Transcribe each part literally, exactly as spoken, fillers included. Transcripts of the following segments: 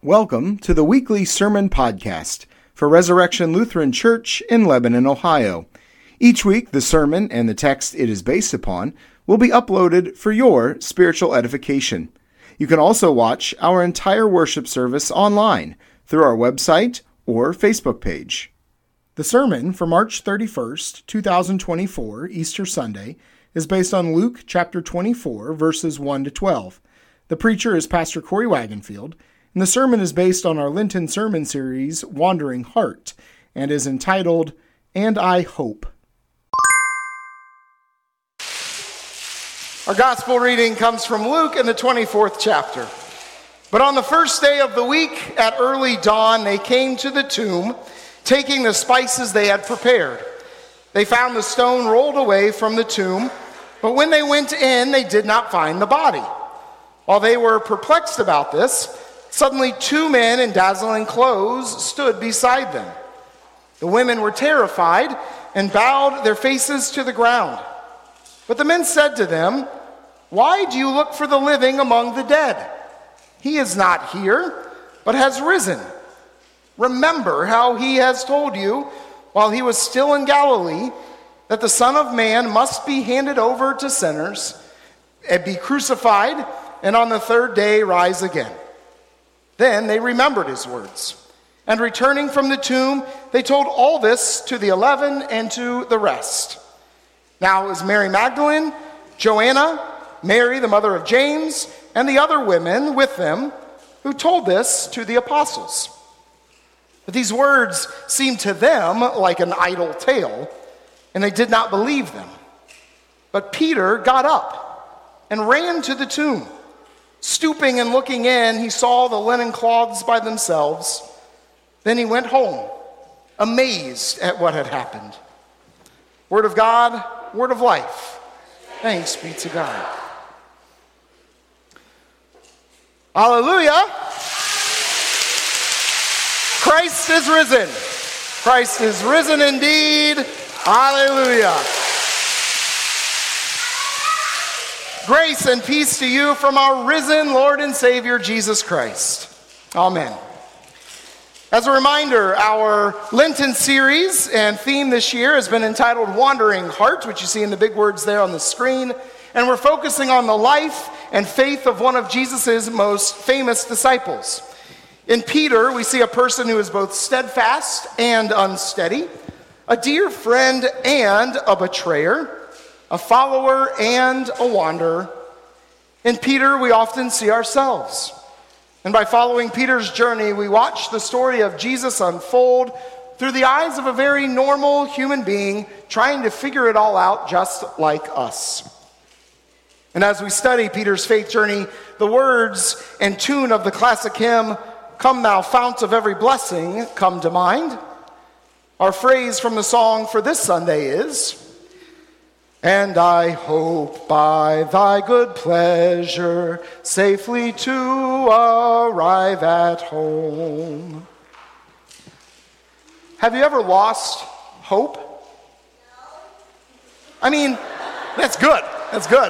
Welcome to the weekly sermon podcast for Resurrection Lutheran Church in Lebanon, Ohio. Each week, the sermon and the text it is based upon will be uploaded for your spiritual edification. You can also watch our entire worship service online through our website or Facebook page. The sermon for March thirty-first, twenty twenty-four, Easter Sunday, is based on Luke chapter twenty-four, verses one to twelve. The preacher is Pastor Corey Wagenfield, and the sermon is based on our Lenten sermon series, Wandering Heart, and is entitled, And I Hope. Our gospel reading comes from Luke in the twenty-fourth chapter. But on the first day of the week, at early dawn, they came to the tomb, taking the spices they had prepared. They found the stone rolled away from the tomb, but when they went in, they did not find the body. While they were perplexed about this, suddenly two men in dazzling clothes stood beside them. The women were terrified and bowed their faces to the ground. But the men said to them, "Why do you look for the living among the dead? He is not here, but has risen. Remember how he has told you while he was still in Galilee that the Son of Man must be handed over to sinners and be crucified, and on the third day rise again." Then they remembered his words, and returning from the tomb, they told all this to the eleven and to the rest. Now it was Mary Magdalene, Joanna, Mary the mother of James, and the other women with them who told this to the apostles. But these words seemed to them like an idle tale, and they did not believe them. But Peter got up and ran to the tomb. Stooping and looking in, he saw the linen cloths by themselves. Then he went home, amazed at what had happened. Word of God, word of life. Thanks be to God. Hallelujah. Christ is risen. Christ is risen indeed. Hallelujah. Grace and peace to you from our risen Lord and Savior, Jesus Christ. Amen. As a reminder, our Lenten series and theme this year has been entitled Wandering Heart, which you see in the big words there on the screen. And we're focusing on the life and faith of one of Jesus' most famous disciples. In Peter, we see a person who is both steadfast and unsteady, a dear friend and a betrayer, a follower and a wanderer. In Peter, we often see ourselves. And by following Peter's journey, we watch the story of Jesus unfold through the eyes of a very normal human being trying to figure it all out just like us. And as we study Peter's faith journey, the words and tune of the classic hymn, "Come Thou Fount of Every Blessing," come to mind. Our phrase from the song for this Sunday is, "And I hope by thy good pleasure safely to arrive at home." Have you ever lost hope? I mean, that's good. That's good.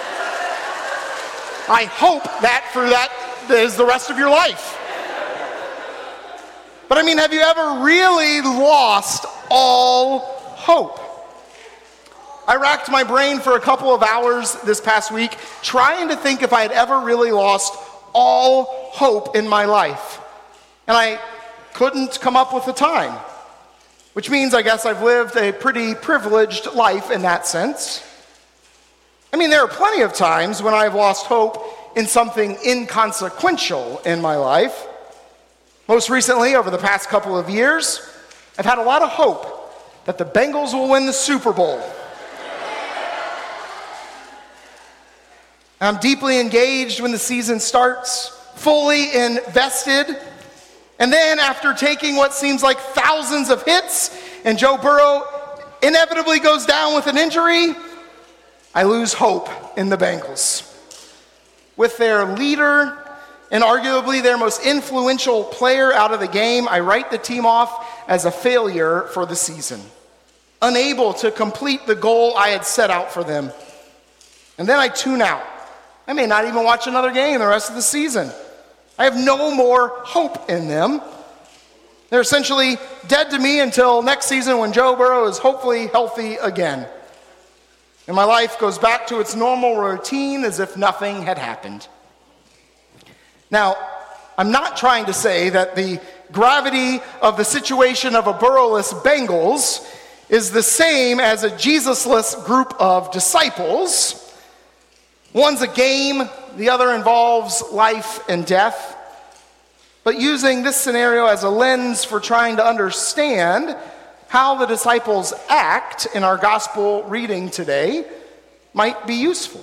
I hope that for that is the rest of your life. But I mean, have you ever really lost all hope? I racked my brain for a couple of hours this past week trying to think if I had ever really lost all hope in my life. And I couldn't come up with a time, which means I guess I've lived a pretty privileged life in that sense. I mean, there are plenty of times when I've lost hope in something inconsequential in my life. Most recently, over the past couple of years, I've had a lot of hope that the Bengals will win the Super Bowl. I'm deeply engaged when the season starts, fully invested. And then after taking what seems like thousands of hits, and Joe Burrow inevitably goes down with an injury, I lose hope in the Bengals. With their leader and arguably their most influential player out of the game, I write the team off as a failure for the season, unable to complete the goal I had set out for them. And then I tune out. I may not even watch another game the rest of the season. I have no more hope in them. They're essentially dead to me until next season when Joe Burrow is hopefully healthy again. And my life goes back to its normal routine as if nothing had happened. Now, I'm not trying to say that the gravity of the situation of a Burrow-less Bengals is the same as a Jesus-less group of disciples. One's a game, the other involves life and death. But using this scenario as a lens for trying to understand how the disciples act in our gospel reading today might be useful.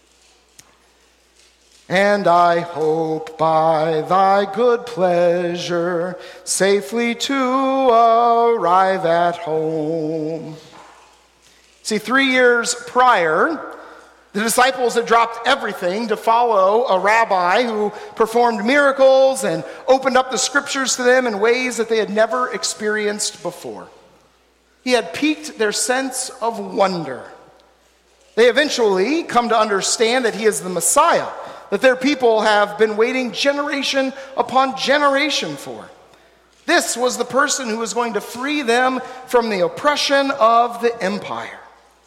And I hope by thy good pleasure safely to arrive at home. See, three years prior, the disciples had dropped everything to follow a rabbi who performed miracles and opened up the scriptures to them in ways that they had never experienced before. He had piqued their sense of wonder. They eventually come to understand that he is the Messiah, that their people have been waiting generation upon generation for. This was the person who was going to free them from the oppression of the empire.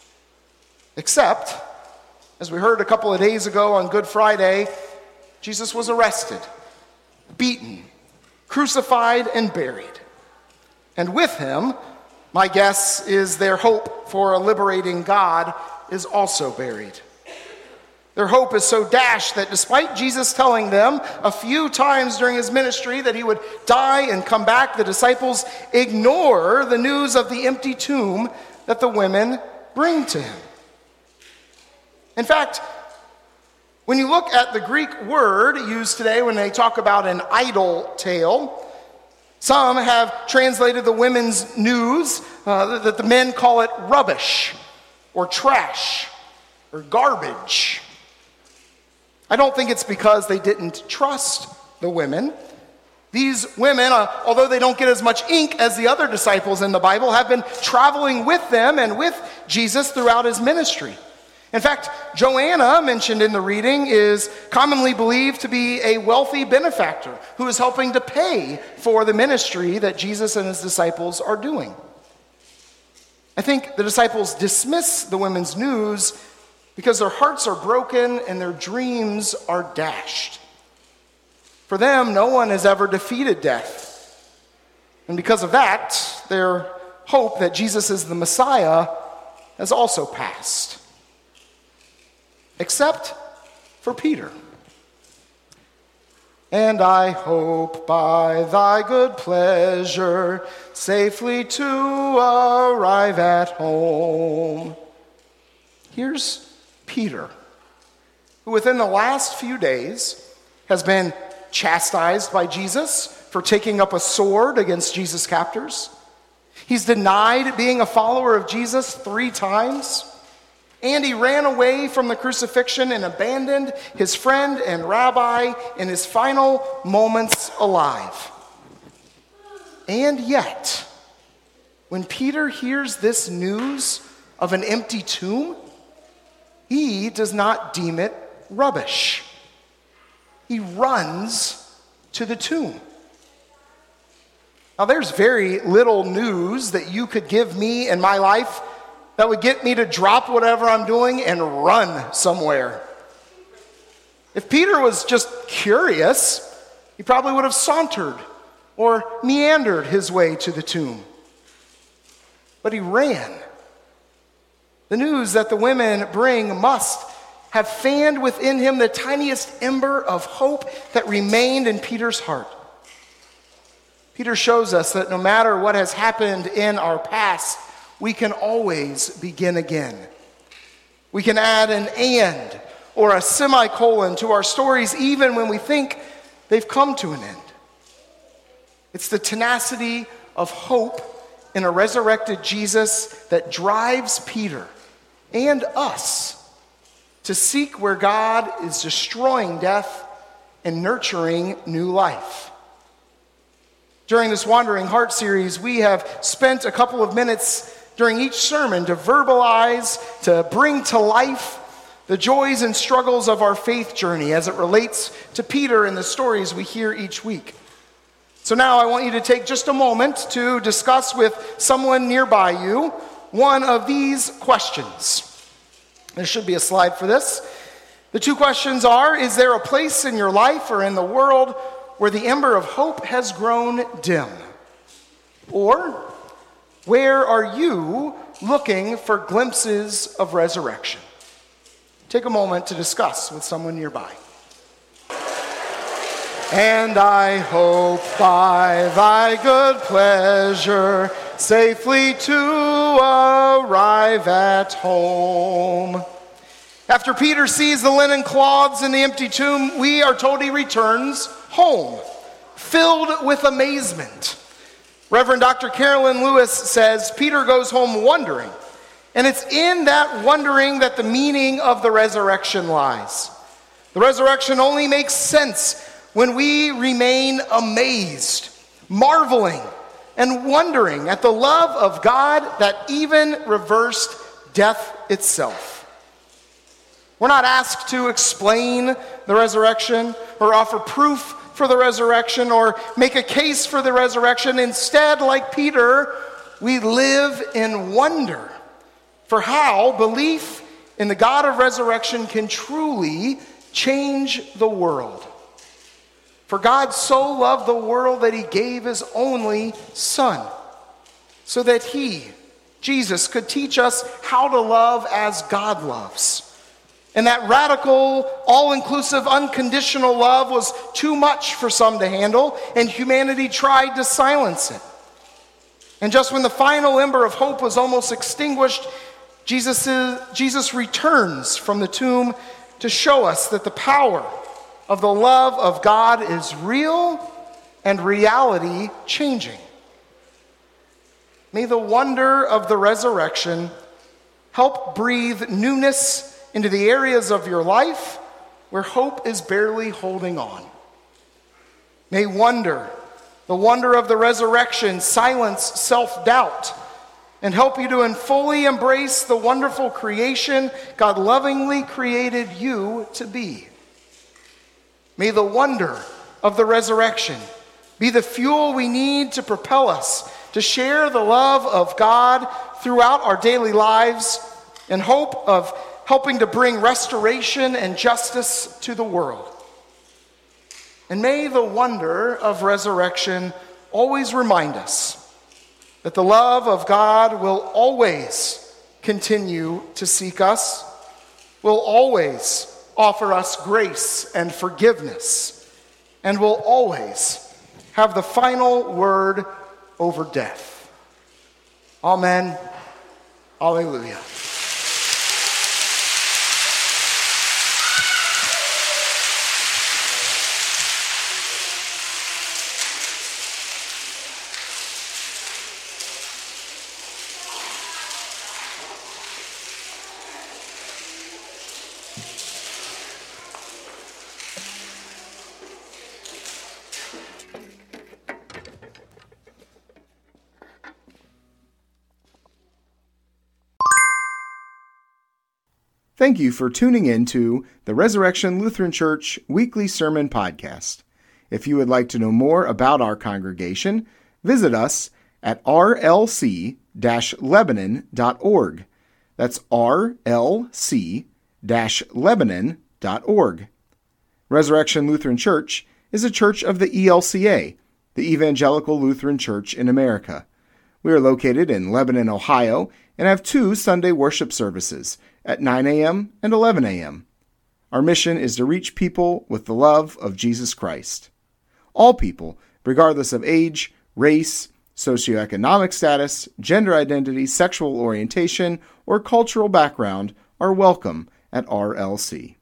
Except, as we heard a couple of days ago on Good Friday, Jesus was arrested, beaten, crucified, and buried. And with him, my guess is their hope for a liberating God is also buried. Their hope is so dashed that despite Jesus telling them a few times during his ministry that he would die and come back, the disciples ignore the news of the empty tomb that the women bring to him. In fact, when you look at the Greek word used today when they talk about an idle tale, some have translated the women's news uh, that the men call it rubbish or trash or garbage. I don't think it's because they didn't trust the women. These women, uh, although they don't get as much ink as the other disciples in the Bible, have been traveling with them and with Jesus throughout his ministry. In fact, Joanna, mentioned in the reading, is commonly believed to be a wealthy benefactor who is helping to pay for the ministry that Jesus and his disciples are doing. I think the disciples dismiss the women's news because their hearts are broken and their dreams are dashed. For them, no one has ever defeated death. And because of that, their hope that Jesus is the Messiah has also passed. Except for Peter. And I hope by thy good pleasure safely to arrive at home. Here's Peter, who within the last few days has been chastised by Jesus for taking up a sword against Jesus' captors. He's denied being a follower of Jesus three times. And he ran away from the crucifixion and abandoned his friend and rabbi in his final moments alive. And yet, when Peter hears this news of an empty tomb, he does not deem it rubbish. He runs to the tomb. Now, there's very little news that you could give me in my life that would get me to drop whatever I'm doing and run somewhere. If Peter was just curious, he probably would have sauntered or meandered his way to the tomb. But he ran. The news that the women bring must have fanned within him the tiniest ember of hope that remained in Peter's heart. Peter shows us that no matter what has happened in our past, we can always begin again. We can add an and or a semicolon to our stories even when we think they've come to an end. It's the tenacity of hope in a resurrected Jesus that drives Peter and us to seek where God is destroying death and nurturing new life. During this Wandering Heart series, we have spent a couple of minutes during each sermon to verbalize, to bring to life the joys and struggles of our faith journey as it relates to Peter and the stories we hear each week. So now I want you to take just a moment to discuss with someone nearby you one of these questions. There should be a slide for this. The two questions are, is there a place in your life or in the world where the ember of hope has grown dim? Or, where are you looking for glimpses of resurrection? Take a moment to discuss with someone nearby. And I hope by thy good pleasure safely to arrive at home. After Peter sees the linen cloths in the empty tomb, we are told he returns home, filled with amazement. Reverend Doctor Carolyn Lewis says Peter goes home wondering, and it's in that wondering that the meaning of the resurrection lies. The resurrection only makes sense when we remain amazed, marveling, and wondering at the love of God that even reversed death itself. We're not asked to explain the resurrection or offer proof for the resurrection or make a case for the resurrection. Instead, like Peter, we live in wonder for how belief in the God of resurrection can truly change the world. For God so loved the world that he gave his only Son, so that he, Jesus, could teach us how to love as God loves. And that radical, all-inclusive, unconditional love was too much for some to handle, and humanity tried to silence it. And just when the final ember of hope was almost extinguished, Jesus, is, Jesus returns from the tomb to show us that the power of the love of God is real and reality changing. May the wonder of the resurrection help breathe newness into the areas of your life where hope is barely holding on. May wonder, the wonder of the resurrection, silence self-doubt and help you to fully embrace the wonderful creation God lovingly created you to be. May the wonder of the resurrection be the fuel we need to propel us to share the love of God throughout our daily lives in hope of helping to bring restoration and justice to the world. And may the wonder of resurrection always remind us that the love of God will always continue to seek us, will always offer us grace and forgiveness, and will always have the final word over death. Amen. Alleluia. Thank you for tuning in to the Resurrection Lutheran Church Weekly Sermon Podcast. If you would like to know more about our congregation, visit us at r l c dash lebanon dot org. That's r l c dash lebanon dot org. Resurrection Lutheran Church is a church of the E L C A, the Evangelical Lutheran Church in America. We are located in Lebanon, Ohio, and have two Sunday worship services at nine a.m. and eleven a.m. Our mission is to reach people with the love of Jesus Christ. All people, regardless of age, race, socioeconomic status, gender identity, sexual orientation, or cultural background, are welcome at R L C.